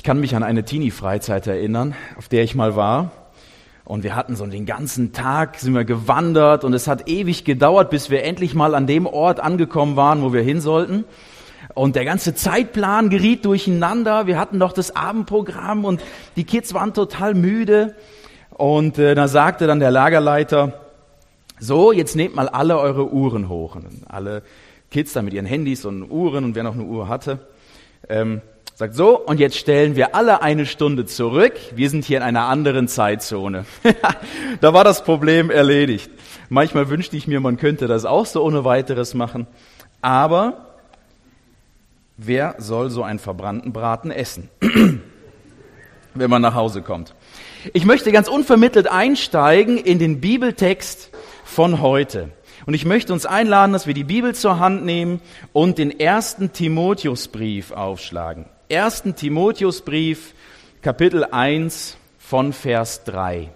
kann mich an eine Teenie-Freizeit erinnern, auf der ich mal war. Und wir hatten so den ganzen Tag, sind wir gewandert und es hat ewig gedauert, bis wir endlich mal an dem Ort angekommen waren, wo wir hin sollten. Und der ganze Zeitplan geriet durcheinander. Wir hatten doch das Abendprogramm und die Kids waren total müde. Und da sagte dann der Lagerleiter, so, jetzt nehmt mal alle eure Uhren hoch. Und dann alle Kids da mit ihren Handys und Uhren und wer noch eine Uhr hatte, sagt so, und jetzt stellen wir alle eine Stunde zurück. Wir sind hier in einer anderen Zeitzone. Da war das Problem erledigt. Manchmal wünschte ich mir, man könnte das auch so ohne weiteres machen. Aber wer soll so einen verbrannten Braten essen, wenn man nach Hause kommt? Ich möchte ganz unvermittelt einsteigen in den Bibeltext von heute. Und ich möchte uns einladen, dass wir die Bibel zur Hand nehmen und den 1. Timotheusbrief aufschlagen. 1. Timotheusbrief, Kapitel 1 von Vers 3.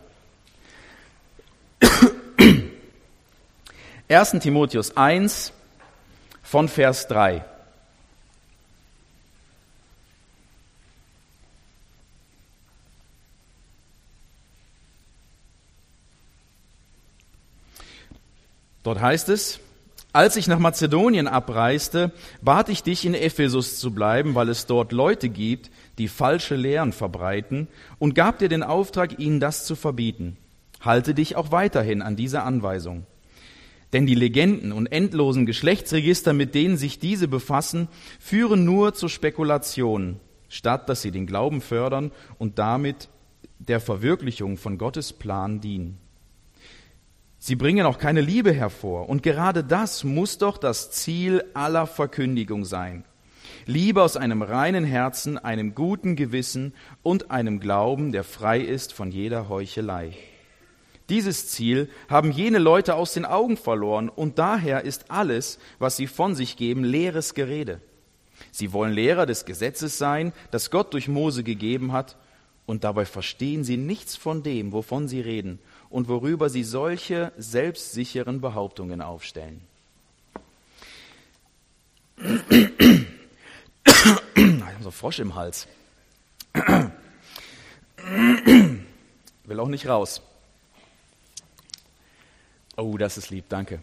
1. Timotheus 1 von Vers 3. Dort heißt es: Als ich nach Mazedonien abreiste, bat ich dich, in Ephesus zu bleiben, weil es dort Leute gibt, die falsche Lehren verbreiten, und gab dir den Auftrag, ihnen das zu verbieten. Halte dich auch weiterhin an diese Anweisung. Denn die Legenden und endlosen Geschlechtsregister, mit denen sich diese befassen, führen nur zu Spekulationen, statt dass sie den Glauben fördern und damit der Verwirklichung von Gottes Plan dienen. Sie bringen auch keine Liebe hervor. Und gerade das muss doch das Ziel aller Verkündigung sein. Liebe aus einem reinen Herzen, einem guten Gewissen und einem Glauben, der frei ist von jeder Heuchelei. Dieses Ziel haben jene Leute aus den Augen verloren und daher ist alles, was sie von sich geben, leeres Gerede. Sie wollen Lehrer des Gesetzes sein, das Gott durch Mose gegeben hat, und dabei verstehen sie nichts von dem, wovon sie reden und worüber sie solche selbstsicheren Behauptungen aufstellen. Ich habe so Frosch im Hals. Will auch nicht raus. Oh, das ist lieb, danke.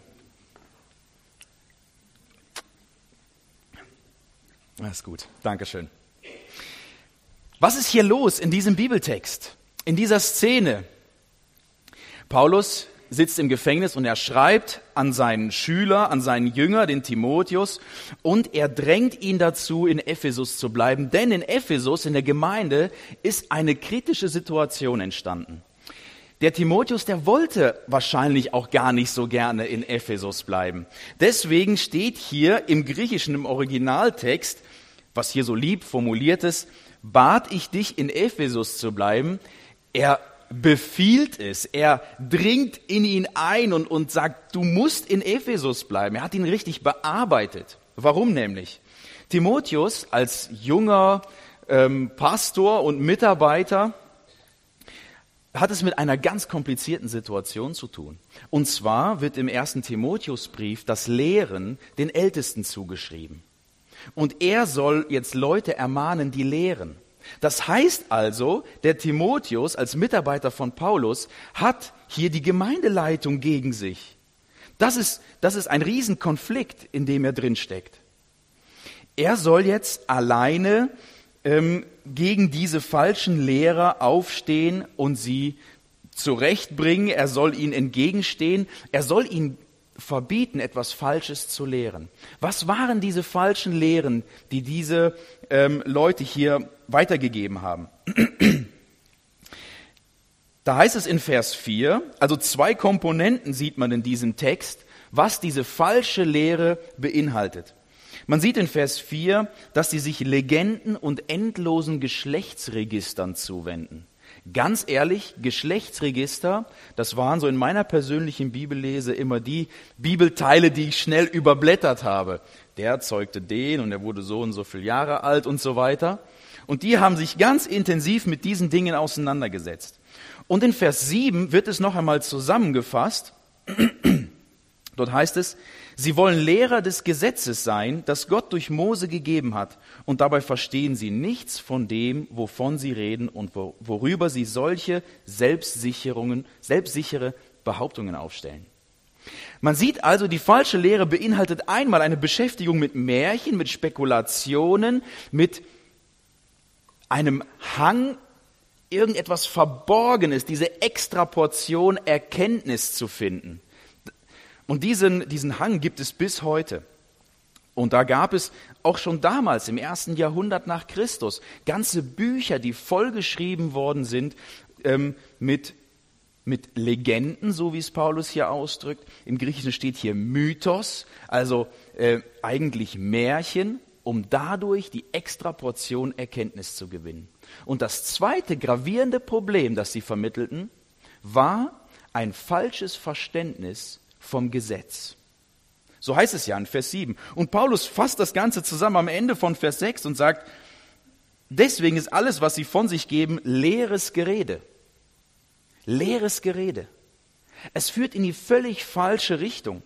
Das ist gut, Dankeschön. Was ist hier los in diesem Bibeltext, in dieser Szene? Paulus sitzt im Gefängnis und er schreibt an seinen Schüler, an seinen Jünger, den Timotheus, und er drängt ihn dazu, in Ephesus zu bleiben, denn in Ephesus, in der Gemeinde, ist eine kritische Situation entstanden. Der Timotheus, der wollte wahrscheinlich auch gar nicht so gerne in Ephesus bleiben. Deswegen steht hier im Griechischen, im Originaltext, was hier so lieb formuliert ist, bat ich dich, in Ephesus zu bleiben. Er befiehlt es, er dringt in ihn ein und sagt, du musst in Ephesus bleiben. Er hat ihn richtig bearbeitet. Warum nämlich? Timotheus als junger Pastor und Mitarbeiter hat es mit einer ganz komplizierten Situation zu tun. Und zwar wird im 1. Timotheusbrief das Lehren den Ältesten zugeschrieben. Und er soll jetzt Leute ermahnen, die lehren. Das heißt also, der Timotheus als Mitarbeiter von Paulus hat hier die Gemeindeleitung gegen sich. Das ist ein Riesenkonflikt, in dem er drin steckt. Er soll jetzt alleine gegen diese falschen Lehrer aufstehen und sie zurechtbringen. Er soll ihnen entgegenstehen. Er soll ihnen verbieten, etwas Falsches zu lehren. Was waren diese falschen Lehren, die diese Leute hier weitergegeben haben? Da heißt es in Vers 4, also 2 Komponenten sieht man in diesem Text, was diese falsche Lehre beinhaltet. Man sieht in Vers 4, dass sie sich Legenden und endlosen Geschlechtsregistern zuwenden. Ganz ehrlich, Geschlechtsregister, das waren so in meiner persönlichen Bibellese immer die Bibelteile, die ich schnell überblättert habe. Der zeugte den und er wurde so und so viele Jahre alt und so weiter. Und die haben sich ganz intensiv mit diesen Dingen auseinandergesetzt. Und in Vers 7 wird es noch einmal zusammengefasst. Dort heißt es, sie wollen Lehrer des Gesetzes sein, das Gott durch Mose gegeben hat, und dabei verstehen sie nichts von dem, wovon sie reden und worüber sie solche selbstsichere Behauptungen aufstellen. Man sieht also, die falsche Lehre beinhaltet einmal eine Beschäftigung mit Märchen, mit Spekulationen, mit einem Hang, irgendetwas Verborgenes, diese Extraportion Erkenntnis zu finden. Und diesen Hang gibt es bis heute. Und da gab es auch schon damals, im 1. Jahrhundert nach Christus, ganze Bücher, die vollgeschrieben worden sind mit Legenden, so wie es Paulus hier ausdrückt. Im Griechischen steht hier Mythos, also eigentlich Märchen, um dadurch die Extraportion Erkenntnis zu gewinnen. Und das zweite gravierende Problem, das sie vermittelten, war ein falsches Verständnis vom Gesetz. So heißt es ja in Vers 7. Und Paulus fasst das Ganze zusammen am Ende von Vers 6 und sagt, deswegen ist alles, was sie von sich geben, leeres Gerede. Leeres Gerede. Es führt in die völlig falsche Richtung.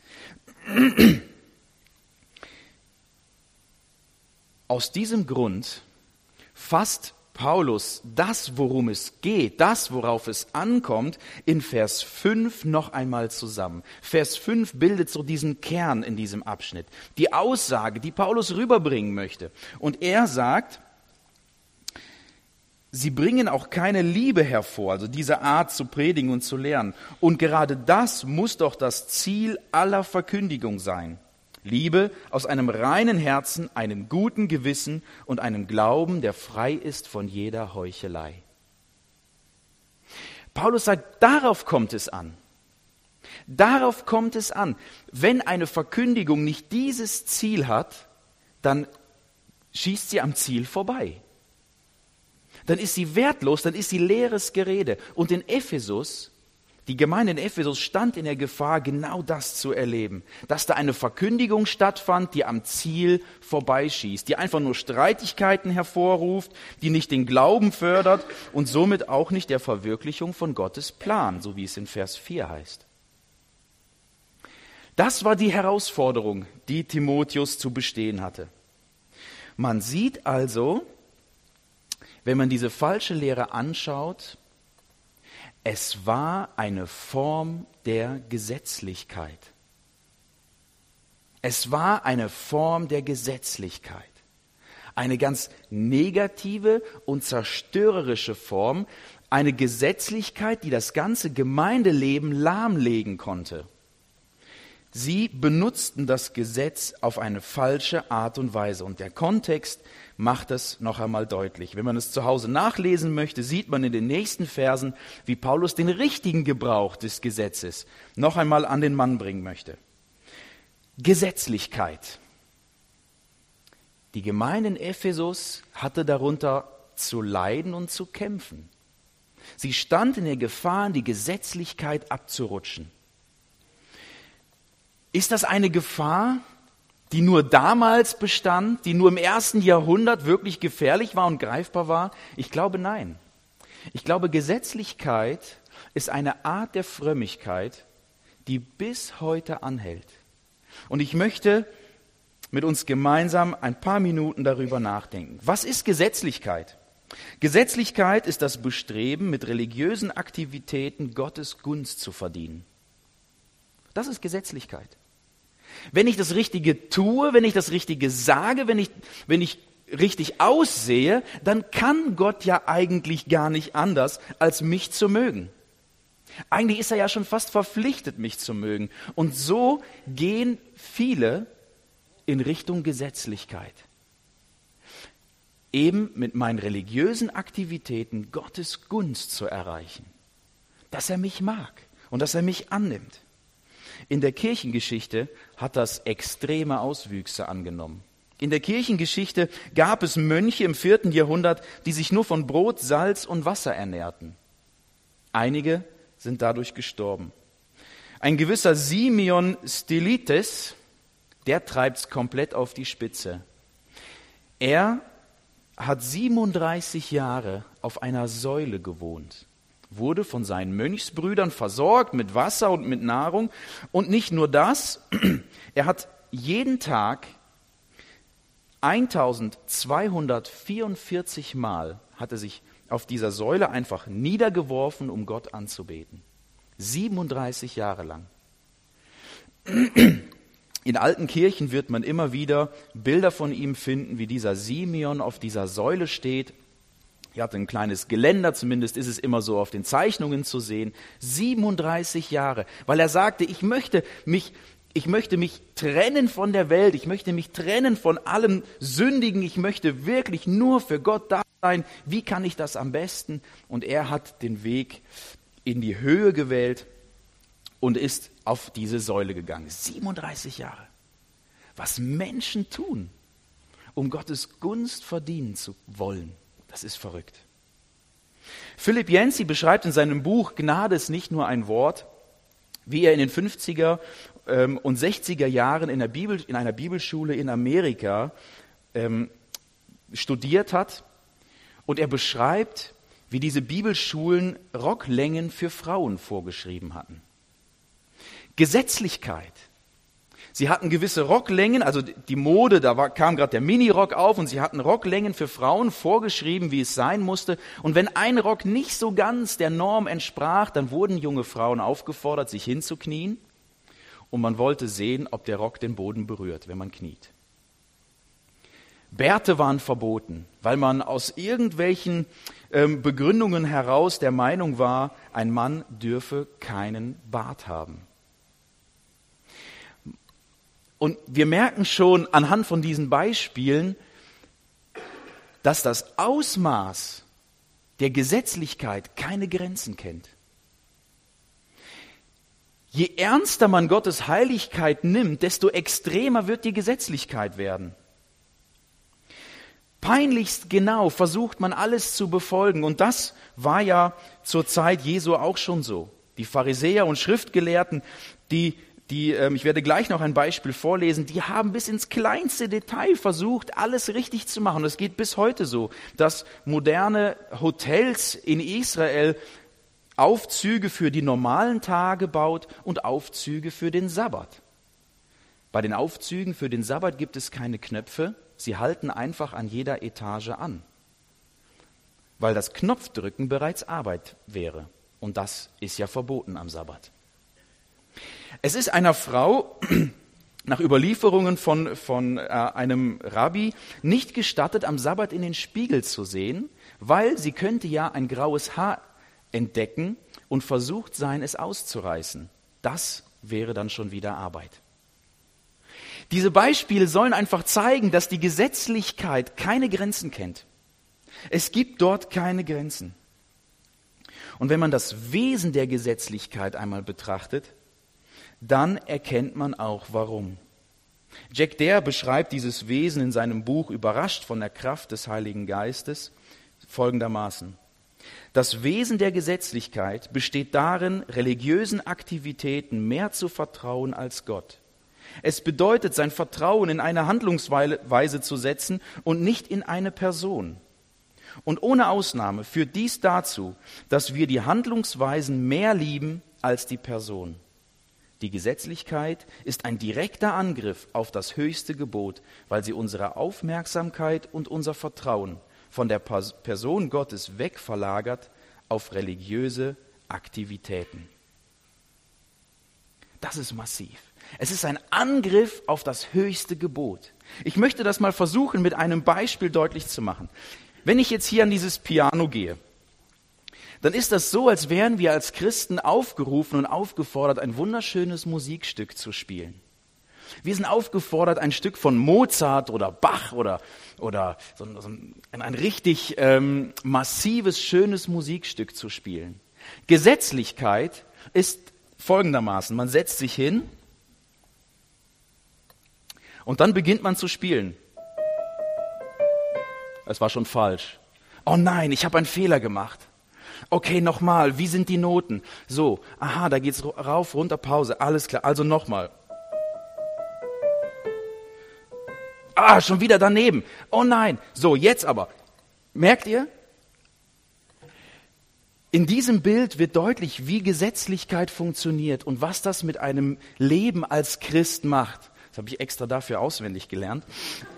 Aus diesem Grund fasst Paulus das, worum es geht, das, worauf es ankommt, in Vers 5 noch einmal zusammen. Vers 5 bildet so diesen Kern in diesem Abschnitt, die Aussage, die Paulus rüberbringen möchte. Und er sagt, sie bringen auch keine Liebe hervor, also diese Art zu predigen und zu lehren. Und gerade das muss doch das Ziel aller Verkündigung sein. Liebe aus einem reinen Herzen, einem guten Gewissen und einem Glauben, der frei ist von jeder Heuchelei. Paulus sagt, darauf kommt es an. Darauf kommt es an. Wenn eine Verkündigung nicht dieses Ziel hat, dann schießt sie am Ziel vorbei. Dann ist sie wertlos, dann ist sie leeres Gerede. Und in Ephesus, die Gemeinde in Ephesus stand in der Gefahr, genau das zu erleben. Dass da eine Verkündigung stattfand, die am Ziel vorbeischießt, die einfach nur Streitigkeiten hervorruft, die nicht den Glauben fördert und somit auch nicht der Verwirklichung von Gottes Plan, so wie es in Vers 4 heißt. Das war die Herausforderung, die Timotheus zu bestehen hatte. Man sieht also, wenn man diese falsche Lehre anschaut, es war eine Form der Gesetzlichkeit. Es war eine Form der Gesetzlichkeit. Eine ganz negative und zerstörerische Form, eine Gesetzlichkeit, die das ganze Gemeindeleben lahmlegen konnte. Sie benutzten das Gesetz auf eine falsche Art und Weise. Und der Kontext macht es noch einmal deutlich. Wenn man es zu Hause nachlesen möchte, sieht man in den nächsten Versen, wie Paulus den richtigen Gebrauch des Gesetzes noch einmal an den Mann bringen möchte. Gesetzlichkeit. Die Gemeinde in Ephesus hatte darunter zu leiden und zu kämpfen. Sie stand in der Gefahr, in die Gesetzlichkeit abzurutschen. Ist das eine Gefahr, die nur damals bestand, die nur im 1. Jahrhundert wirklich gefährlich war und greifbar war? Ich glaube, nein. Ich glaube, Gesetzlichkeit ist eine Art der Frömmigkeit, die bis heute anhält. Und ich möchte mit uns gemeinsam ein paar Minuten darüber nachdenken. Was ist Gesetzlichkeit? Gesetzlichkeit ist das Bestreben, mit religiösen Aktivitäten Gottes Gunst zu verdienen. Das ist Gesetzlichkeit. Wenn ich das Richtige tue, wenn ich das Richtige sage, wenn ich richtig aussehe, dann kann Gott ja eigentlich gar nicht anders, als mich zu mögen. Eigentlich ist er ja schon fast verpflichtet, mich zu mögen. Und so gehen viele in Richtung Gesetzlichkeit. Eben mit meinen religiösen Aktivitäten Gottes Gunst zu erreichen. Dass er mich mag und dass er mich annimmt. In der Kirchengeschichte hat das extreme Auswüchse angenommen. In der Kirchengeschichte gab es Mönche im 4. Jahrhundert, die sich nur von Brot, Salz und Wasser ernährten. Einige sind dadurch gestorben. Ein gewisser Simeon Stylites, der treibt es komplett auf die Spitze. Er hat 37 Jahre auf einer Säule gewohnt, wurde von seinen Mönchsbrüdern versorgt mit Wasser und mit Nahrung. Und nicht nur das, er hat jeden Tag 1244 Mal hat er sich auf dieser Säule einfach niedergeworfen, um Gott anzubeten. 37 Jahre lang. In alten Kirchen wird man immer wieder Bilder von ihm finden, wie dieser Simeon auf dieser Säule steht. Er hatte ein kleines Geländer, zumindest ist es immer so auf den Zeichnungen zu sehen. 37 Jahre, weil er sagte, ich möchte mich trennen von der Welt, ich möchte mich trennen von allem Sündigen, ich möchte wirklich nur für Gott da sein. Wie kann ich das am besten? Und er hat den Weg in die Höhe gewählt und ist auf diese Säule gegangen. 37 Jahre. Was Menschen tun, um Gottes Gunst verdienen zu wollen, das ist verrückt. Philipp Yancey beschreibt in seinem Buch Gnade ist nicht nur ein Wort, wie er in den 50er und 60er Jahren in einer Bibelschule in Amerika studiert hat. Und er beschreibt, wie diese Bibelschulen Rocklängen für Frauen vorgeschrieben hatten. Gesetzlichkeit. Sie hatten gewisse Rocklängen, also die Mode, kam gerade der Minirock auf und sie hatten Rocklängen für Frauen vorgeschrieben, wie es sein musste. Und wenn ein Rock nicht so ganz der Norm entsprach, dann wurden junge Frauen aufgefordert, sich hinzuknien. Und man wollte sehen, ob der Rock den Boden berührt, wenn man kniet. Bärte waren verboten, weil man aus irgendwelchen Begründungen heraus der Meinung war, ein Mann dürfe keinen Bart haben. Und wir merken schon anhand von diesen Beispielen, dass das Ausmaß der Gesetzlichkeit keine Grenzen kennt. Je ernster man Gottes Heiligkeit nimmt, desto extremer wird die Gesetzlichkeit werden. Peinlichst genau versucht man alles zu befolgen. Und das war ja zur Zeit Jesu auch schon so. Die Pharisäer und Schriftgelehrten, ich werde gleich noch ein Beispiel vorlesen, die haben bis ins kleinste Detail versucht, alles richtig zu machen. Es geht bis heute so, dass moderne Hotels in Israel Aufzüge für die normalen Tage baut und Aufzüge für den Sabbat. Bei den Aufzügen für den Sabbat gibt es keine Knöpfe, sie halten einfach an jeder Etage an, weil das Knopfdrücken bereits Arbeit wäre. Und das ist ja verboten am Sabbat. Es ist einer Frau nach Überlieferungen von einem Rabbi nicht gestattet, am Sabbat in den Spiegel zu sehen, weil sie könnte ja ein graues Haar entdecken und versucht sein, es auszureißen. Das wäre dann schon wieder Arbeit. Diese Beispiele sollen einfach zeigen, dass die Gesetzlichkeit keine Grenzen kennt. Es gibt dort keine Grenzen. Und wenn man das Wesen der Gesetzlichkeit einmal betrachtet, dann erkennt man auch, warum. Jack Dare beschreibt dieses Wesen in seinem Buch Überrascht von der Kraft des Heiligen Geistes folgendermaßen. Das Wesen der Gesetzlichkeit besteht darin, religiösen Aktivitäten mehr zu vertrauen als Gott. Es bedeutet, sein Vertrauen in eine Handlungsweise zu setzen und nicht in eine Person. Und ohne Ausnahme führt dies dazu, dass wir die Handlungsweisen mehr lieben als die Person. Die Gesetzlichkeit ist ein direkter Angriff auf das höchste Gebot, weil sie unsere Aufmerksamkeit und unser Vertrauen von der Person Gottes wegverlagert auf religiöse Aktivitäten. Das ist massiv. Es ist ein Angriff auf das höchste Gebot. Ich möchte das mal versuchen, mit einem Beispiel deutlich zu machen. Wenn ich jetzt hier an dieses Piano gehe, dann ist das so, als wären wir als Christen aufgerufen und aufgefordert, ein wunderschönes Musikstück zu spielen. Wir sind aufgefordert, ein Stück von Mozart oder Bach oder so ein richtig massives, schönes Musikstück zu spielen. Gesetzlichkeit ist folgendermaßen: Man setzt sich hin und dann beginnt man zu spielen. Es war schon falsch. Oh nein, ich habe einen Fehler gemacht. Okay, nochmal, wie sind die Noten? So, aha, da geht's rauf, runter, Pause, alles klar, also nochmal. Ah, schon wieder daneben. Oh nein, so, jetzt aber. Merkt ihr? In diesem Bild wird deutlich, wie Gesetzlichkeit funktioniert und was das mit einem Leben als Christ macht. Das habe ich extra dafür auswendig gelernt.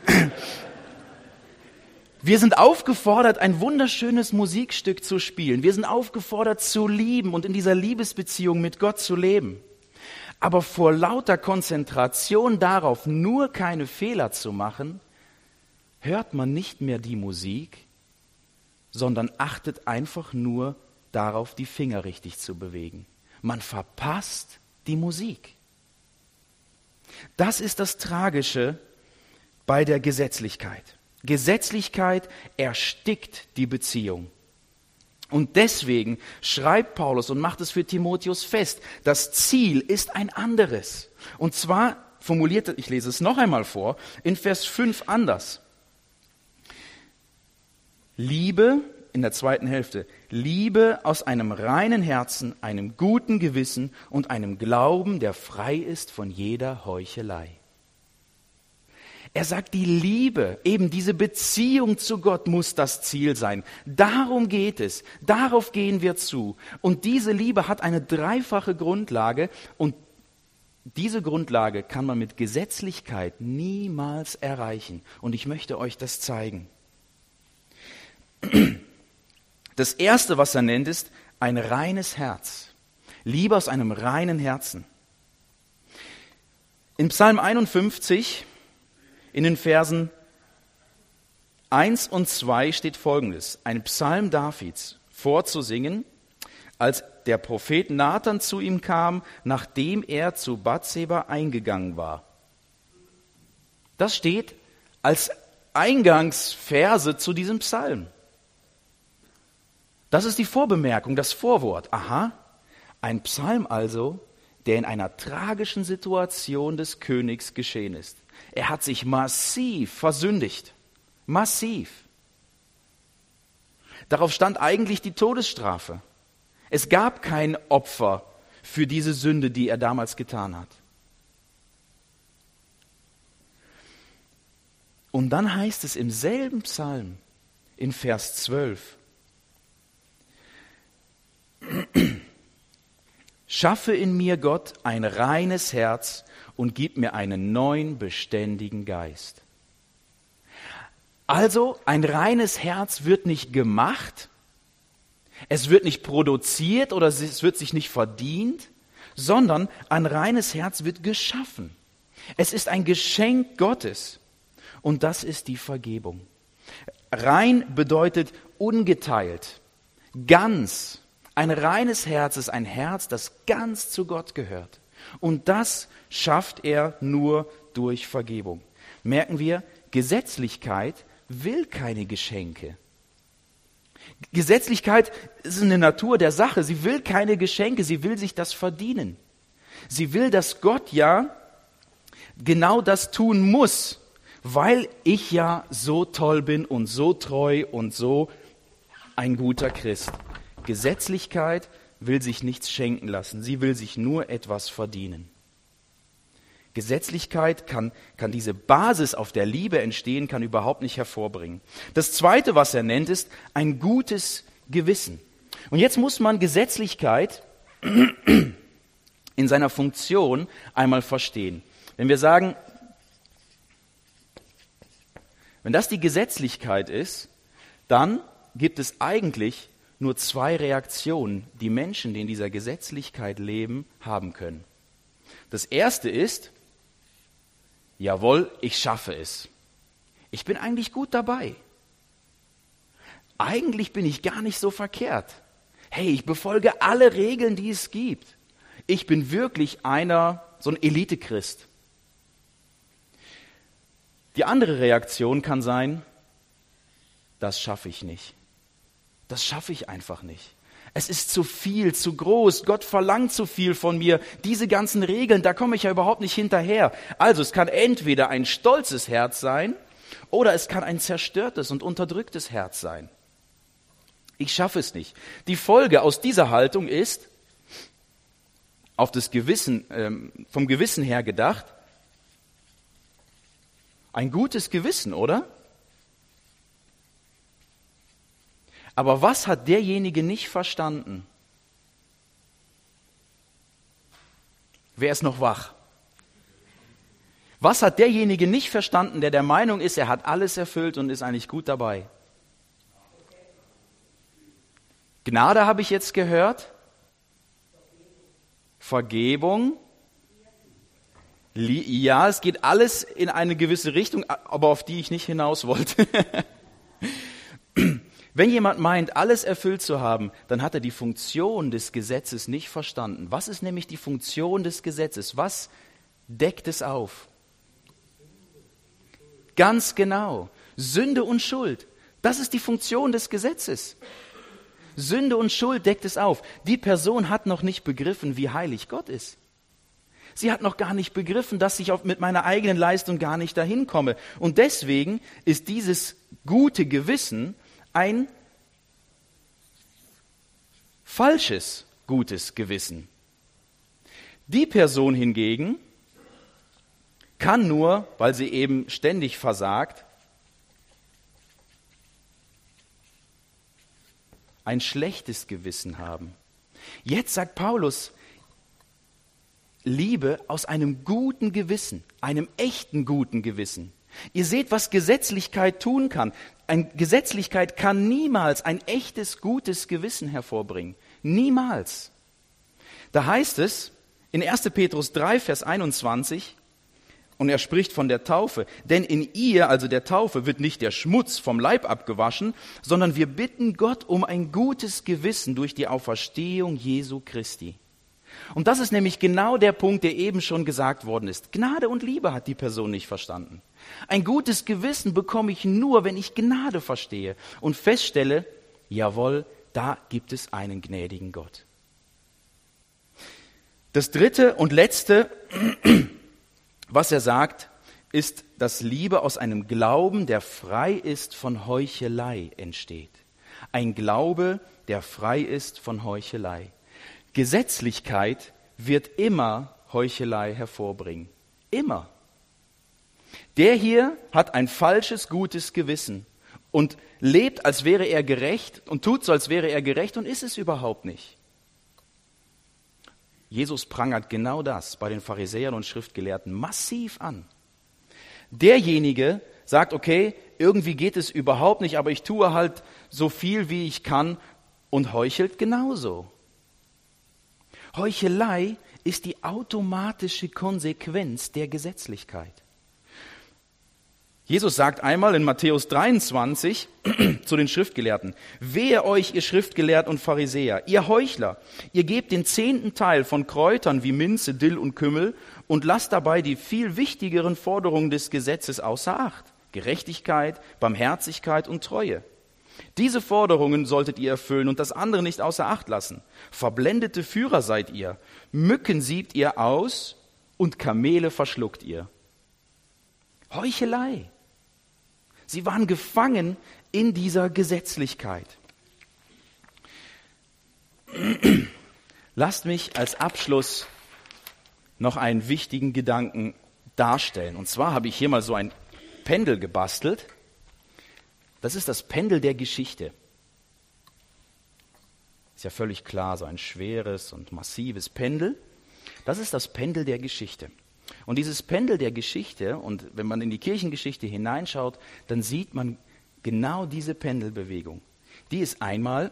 Wir sind aufgefordert, ein wunderschönes Musikstück zu spielen. Wir sind aufgefordert, zu lieben und in dieser Liebesbeziehung mit Gott zu leben. Aber vor lauter Konzentration darauf, nur keine Fehler zu machen, hört man nicht mehr die Musik, sondern achtet einfach nur darauf, die Finger richtig zu bewegen. Man verpasst die Musik. Das ist das Tragische bei der Gesetzlichkeit. Gesetzlichkeit erstickt die Beziehung. Und deswegen schreibt Paulus und macht es für Timotheus fest, das Ziel ist ein anderes. Und zwar formuliert, ich lese es noch einmal vor, in Vers 5 anders. Liebe, in der zweiten Hälfte, Liebe aus einem reinen Herzen, einem guten Gewissen und einem Glauben, der frei ist von jeder Heuchelei. Er sagt, die Liebe, eben diese Beziehung zu Gott muss das Ziel sein. Darum geht es, darauf gehen wir zu. Und diese Liebe hat eine dreifache Grundlage und diese Grundlage kann man mit Gesetzlichkeit niemals erreichen. Und ich möchte euch das zeigen. Das Erste, was er nennt, ist ein reines Herz. Liebe aus einem reinen Herzen. In Psalm 51, in den Versen 1 und 2 steht Folgendes, ein Psalm Davids vorzusingen, als der Prophet Nathan zu ihm kam, nachdem er zu Bathseba eingegangen war. Das steht als Eingangsverse zu diesem Psalm. Das ist die Vorbemerkung, das Vorwort. Aha, ein Psalm also, der in einer tragischen Situation des Königs geschehen ist. Er hat sich massiv versündigt. Massiv. Darauf stand eigentlich die Todesstrafe. Es gab kein Opfer für diese Sünde, die er damals getan hat. Und dann heißt es im selben Psalm, in Vers 12, schaffe in mir, Gott, ein reines Herz und gib mir einen neuen, beständigen Geist. Also, ein reines Herz wird nicht gemacht, es wird nicht produziert oder es wird sich nicht verdient, sondern ein reines Herz wird geschaffen. Es ist ein Geschenk Gottes und das ist die Vergebung. Rein bedeutet ungeteilt, ganz. Ein reines Herz ist ein Herz, das ganz zu Gott gehört. Und das schafft er nur durch Vergebung. Merken wir, Gesetzlichkeit will keine Geschenke. Gesetzlichkeit ist eine Natur der Sache. Sie will keine Geschenke, sie will sich das verdienen. Sie will, dass Gott ja genau das tun muss, weil ich ja so toll bin und so treu und so ein guter Christ. Gesetzlichkeit will sich nichts schenken lassen, sie will sich nur etwas verdienen. Gesetzlichkeit kann diese Basis, auf der Liebe entstehen, kann überhaupt nicht hervorbringen. Das Zweite, was er nennt, ist ein gutes Gewissen. Und jetzt muss man Gesetzlichkeit in seiner Funktion einmal verstehen. Wenn wir sagen, wenn das die Gesetzlichkeit ist, dann gibt es eigentlich nur zwei Reaktionen, die Menschen, die in dieser Gesetzlichkeit leben, haben können. Das erste ist, jawohl, ich schaffe es. Ich bin eigentlich gut dabei. Eigentlich bin ich gar nicht so verkehrt. Hey, ich befolge alle Regeln, die es gibt. Ich bin wirklich so ein Elite-Christ. Die andere Reaktion kann sein, das schaffe ich nicht. Das schaffe ich einfach nicht. Es ist zu viel, zu groß. Gott verlangt zu viel von mir. Diese ganzen Regeln, da komme ich ja überhaupt nicht hinterher. Also es kann entweder ein stolzes Herz sein oder es kann ein zerstörtes und unterdrücktes Herz sein. Ich schaffe es nicht. Die Folge aus dieser Haltung ist, auf das Gewissen, vom Gewissen her gedacht, ein gutes Gewissen, oder? Aber was hat derjenige nicht verstanden? Wer ist noch wach? Was hat derjenige nicht verstanden, der Meinung ist, er hat alles erfüllt und ist eigentlich gut dabei? Gnade habe ich jetzt gehört. Vergebung. Ja, es geht alles in eine gewisse Richtung, aber auf die ich nicht hinaus wollte. Wenn jemand meint, alles erfüllt zu haben, dann hat er die Funktion des Gesetzes nicht verstanden. Was ist nämlich die Funktion des Gesetzes? Was deckt es auf? Ganz genau. Sünde und Schuld. Das ist die Funktion des Gesetzes. Sünde und Schuld deckt es auf. Die Person hat noch nicht begriffen, wie heilig Gott ist. Sie hat noch gar nicht begriffen, dass ich mit meiner eigenen Leistung gar nicht dahin komme. Und deswegen ist dieses gute Gewissen ein falsches gutes Gewissen. Die Person hingegen kann nur, weil sie eben ständig versagt, ein schlechtes Gewissen haben. Jetzt sagt Paulus, Liebe aus einem guten Gewissen, einem echten guten Gewissen. Ihr seht, was Gesetzlichkeit tun kann. Gesetzlichkeit kann niemals ein echtes, gutes Gewissen hervorbringen. Niemals. Da heißt es in 1. Petrus 3, Vers 21, und er spricht von der Taufe, denn in ihr, also der Taufe, wird nicht der Schmutz vom Leib abgewaschen, sondern wir bitten Gott um ein gutes Gewissen durch die Auferstehung Jesu Christi. Und das ist nämlich genau der Punkt, der eben schon gesagt worden ist. Gnade und Liebe hat die Person nicht verstanden. Ein gutes Gewissen bekomme ich nur, wenn ich Gnade verstehe und feststelle, jawohl, da gibt es einen gnädigen Gott. Das dritte und letzte, was er sagt, ist, dass Liebe aus einem Glauben, der frei ist von Heuchelei, entsteht. Ein Glaube, der frei ist von Heuchelei. Gesetzlichkeit wird immer Heuchelei hervorbringen. Immer. Der hier hat ein falsches, gutes Gewissen und lebt, als wäre er gerecht und tut so, als wäre er gerecht und ist es überhaupt nicht. Jesus prangert genau das bei den Pharisäern und Schriftgelehrten massiv an. Derjenige sagt, okay, irgendwie geht es überhaupt nicht, aber ich tue halt so viel, wie ich kann und heuchelt genauso. Heuchelei ist die automatische Konsequenz der Gesetzlichkeit. Jesus sagt einmal in Matthäus 23 zu den Schriftgelehrten, wehe euch, ihr Schriftgelehrten und Pharisäer, ihr Heuchler, ihr gebt den 10. Teil von Kräutern wie Minze, Dill und Kümmel und lasst dabei die viel wichtigeren Forderungen des Gesetzes außer Acht, Gerechtigkeit, Barmherzigkeit und Treue. Diese Forderungen solltet ihr erfüllen und das andere nicht außer Acht lassen. Verblendete Führer seid ihr, Mücken siebt ihr aus und Kamele verschluckt ihr. Heuchelei. Sie waren gefangen in dieser Gesetzlichkeit. Lasst mich als Abschluss noch einen wichtigen Gedanken darstellen. Und zwar habe ich hier mal so ein Pendel gebastelt. Das ist das Pendel der Geschichte. Ist ja völlig klar, so ein schweres und massives Pendel. Das ist das Pendel der Geschichte. Und dieses Pendel der Geschichte, und wenn man in die Kirchengeschichte hineinschaut, dann sieht man genau diese Pendelbewegung. Die ist einmal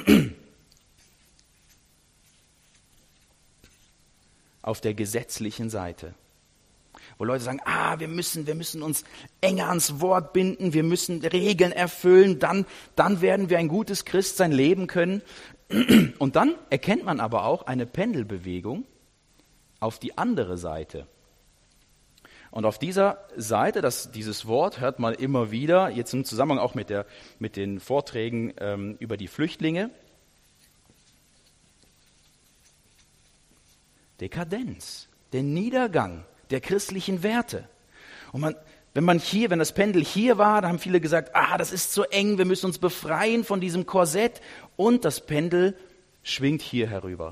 auf der gesetzlichen Seite. Wo Leute sagen, wir müssen uns enger ans Wort binden, wir müssen Regeln erfüllen, dann werden wir ein gutes Christsein leben können. Und dann erkennt man aber auch eine Pendelbewegung auf die andere Seite. Und auf dieser Seite, dieses Wort hört man immer wieder, jetzt im Zusammenhang auch mit den Vorträgen über die Flüchtlinge, Dekadenz, der Niedergang der christlichen Werte. Und wenn das Pendel hier war, da haben viele gesagt, das ist zu eng, wir müssen uns befreien von diesem Korsett. Und das Pendel schwingt hier herüber.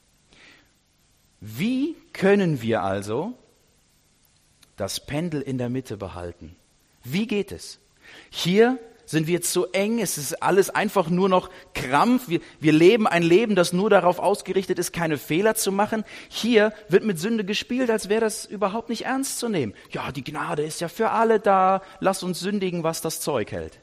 Wie können wir also das Pendel in der Mitte behalten? Wie geht es? Hier Sind wir zu eng? Es ist alles einfach nur noch Krampf. Wir leben ein Leben, das nur darauf ausgerichtet ist, keine Fehler zu machen. Hier wird mit Sünde gespielt, als wäre das überhaupt nicht ernst zu nehmen. Ja, die Gnade ist ja für alle da. Lass uns sündigen, was das Zeug hält.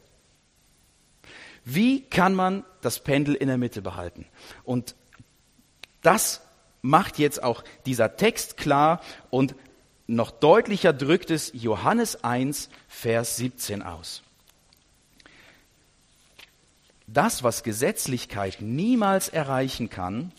Wie kann man das Pendel in der Mitte behalten? Und das macht jetzt auch dieser Text klar und noch deutlicher drückt es Johannes 1, Vers 17 aus. Das, was Gesetzlichkeit niemals erreichen kann,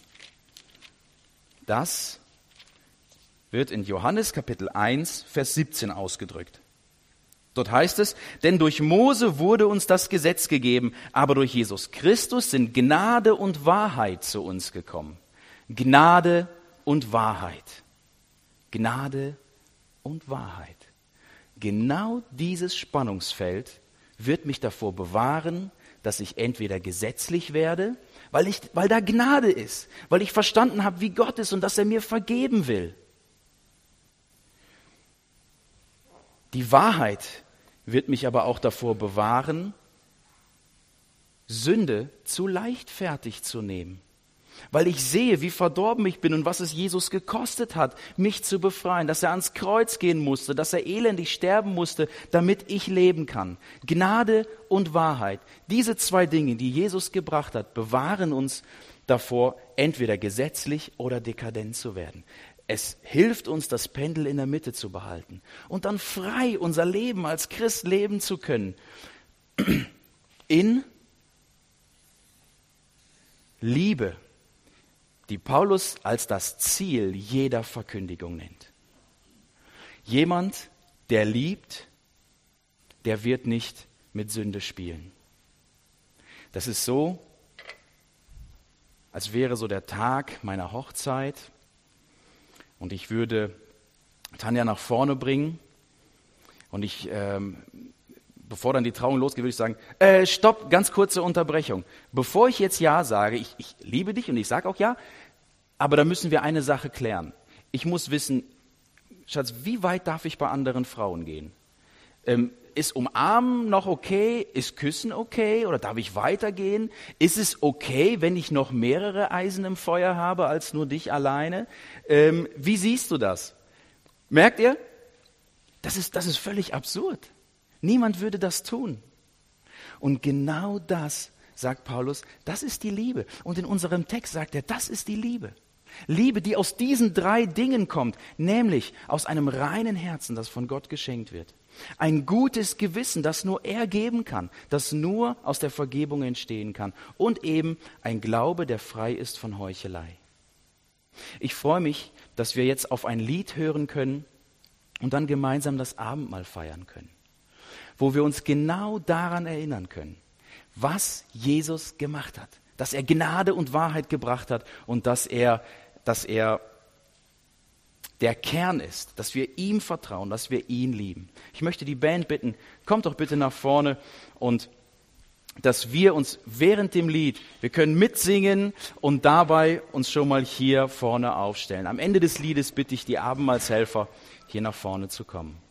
das wird in Johannes Kapitel 1, Vers 17 ausgedrückt. Dort heißt es, denn durch Mose wurde uns das Gesetz gegeben, aber durch Jesus Christus sind Gnade und Wahrheit zu uns gekommen. Gnade und Wahrheit. Gnade und Wahrheit. Genau dieses Spannungsfeld wird mich davor bewahren, dass ich entweder gesetzlich werde, weil da Gnade ist, weil ich verstanden habe, wie Gott ist und dass er mir vergeben will. Die Wahrheit wird mich aber auch davor bewahren, Sünde zu leichtfertig zu nehmen. Weil ich sehe, wie verdorben ich bin und was es Jesus gekostet hat, mich zu befreien, dass er ans Kreuz gehen musste, dass er elendig sterben musste, damit ich leben kann. Gnade und Wahrheit, diese zwei Dinge, die Jesus gebracht hat, bewahren uns davor, entweder gesetzlich oder dekadent zu werden. Es hilft uns, das Pendel in der Mitte zu behalten und dann frei unser Leben als Christ leben zu können. In Liebe, die Paulus als das Ziel jeder Verkündigung nennt. Jemand, der liebt, der wird nicht mit Sünde spielen. Das ist so, als wäre so der Tag meiner Hochzeit und ich würde Tanja nach vorne bringen und bevor dann die Trauung losgeht, würde ich sagen, stopp, ganz kurze Unterbrechung. Bevor ich jetzt Ja sage, ich liebe dich und ich sage auch Ja, aber da müssen wir eine Sache klären. Ich muss wissen, Schatz, wie weit darf ich bei anderen Frauen gehen? Ist Umarmen noch okay? Ist Küssen okay? Oder darf ich weitergehen? Ist es okay, wenn ich noch mehrere Eisen im Feuer habe, als nur dich alleine? Wie siehst du das? Merkt ihr? Das ist völlig absurd. Niemand würde das tun. Und genau das, sagt Paulus, das ist die Liebe. Und in unserem Text sagt er, das ist die Liebe. Liebe, die aus diesen drei Dingen kommt, nämlich aus einem reinen Herzen, das von Gott geschenkt wird. Ein gutes Gewissen, das nur er geben kann, das nur aus der Vergebung entstehen kann. Und eben ein Glaube, der frei ist von Heuchelei. Ich freue mich, dass wir jetzt auf ein Lied hören können und dann gemeinsam das Abendmahl feiern können, wo wir uns genau daran erinnern können, was Jesus gemacht hat, dass er Gnade und Wahrheit gebracht hat und dass er der Kern ist, dass wir ihm vertrauen, dass wir ihn lieben. Ich möchte die Band bitten, kommt doch bitte nach vorne und dass wir uns während dem Lied, wir können mitsingen und dabei uns schon mal hier vorne aufstellen. Am Ende des Liedes bitte ich die Abendmahlshelfer, hier nach vorne zu kommen.